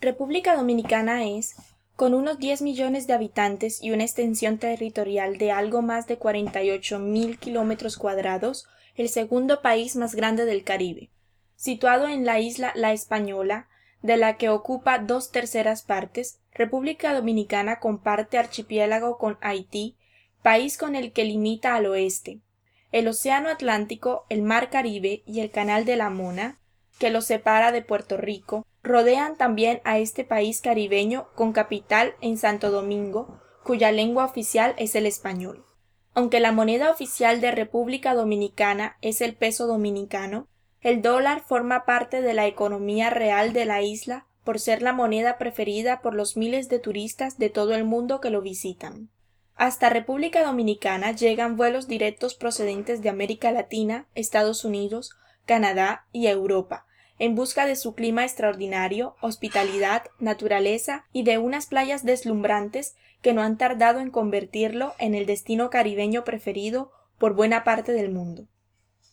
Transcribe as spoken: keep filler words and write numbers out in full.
República Dominicana es, con unos diez millones de habitantes y una extensión territorial de algo más de cuarenta y ocho mil kilómetros cuadrados, el segundo país más grande del Caribe. Situado en la isla La Española, de la que ocupa dos terceras partes, República Dominicana comparte archipiélago con Haití, país con el que limita al oeste. El Océano Atlántico, el Mar Caribe y el Canal de la Mona, que lo separa de Puerto Rico, rodean también a este país caribeño con capital en Santo Domingo, cuya lengua oficial es el español. Aunque la moneda oficial de República Dominicana es el peso dominicano, el dólar forma parte de la economía real de la isla por ser la moneda preferida por los miles de turistas de todo el mundo que lo visitan. Hasta República Dominicana llegan vuelos directos procedentes de América Latina, Estados Unidos, Canadá y Europa, en busca de su clima extraordinario, hospitalidad, naturaleza y de unas playas deslumbrantes que no han tardado en convertirlo en el destino caribeño preferido por buena parte del mundo.